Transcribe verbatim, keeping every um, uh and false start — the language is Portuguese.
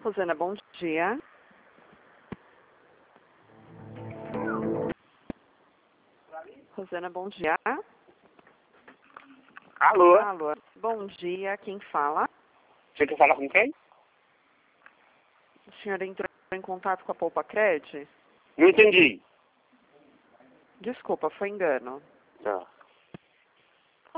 Rosana, bom dia. Rosana, bom dia. Alô? Alô, bom dia. Quem fala? Você quer falar com quem? O senhor entrou em contato com a Poupa Cred? Não entendi. Desculpa, foi engano. Tá.